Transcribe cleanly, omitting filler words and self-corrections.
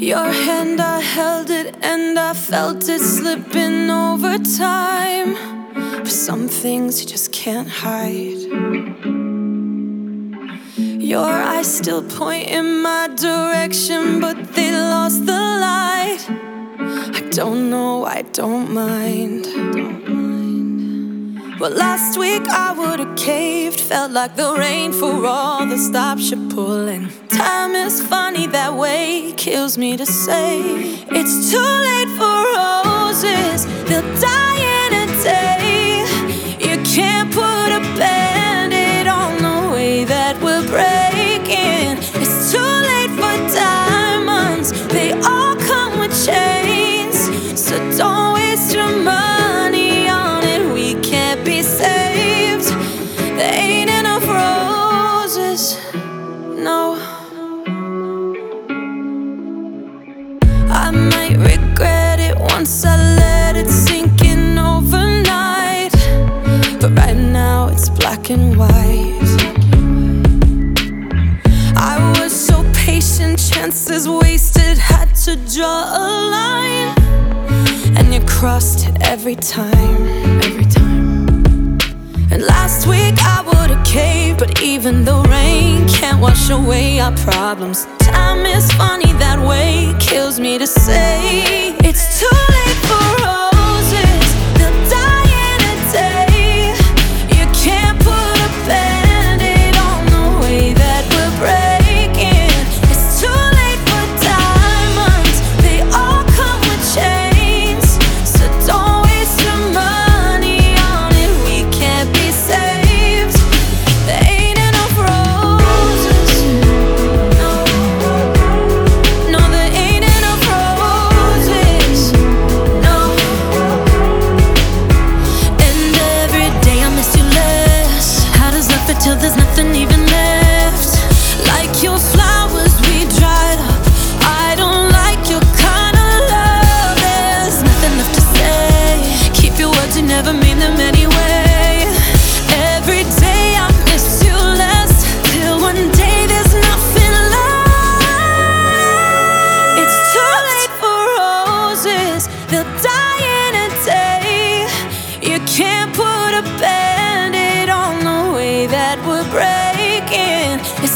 Your hand, I held it and I felt it slipping over time. But some things you just can't hide. Your eyes still point in my direction, but they lost the light. I don't know, I don't mind. Well, last week I would've caved. Felt like the rain for all the stops you're pulling. Time is funny that way, kills me to say. It's too late for roses, they'll die in a day. You can't put a band-aid on the way that we're breaking. It's too late for diamonds, they all come with chains. So don't waste your money on it, we can't be saved. There ain't enough roses, no. I might regret it once I let it sink in overnight, but right now it's black and white. I was so patient, chances wasted, had to draw a line. And you crossed it every time, every time. And last week I would've caved, but even the rain can't wash away our problems. Time is funny that way, kills me to say. It's too late for roses, they'll die in a day. You can't put a band-aid on the way that we're breaking. It's too late for diamonds, they all come with chains. So don't waste your money on it, we can't be saved. There ain't enough roses, no. No, there ain't enough roses, no. And every day I miss you less. How does love feel till there's nothing even left? Like your flowers, we dried up. I don't like your kind of love. There's nothing left to say. Keep your words, you never mean them anyway. Every day I miss you less, till one day there's nothing left. It's too late for roses, they'll die in a day. You can't put a band-aid on the way that we're breaking. It's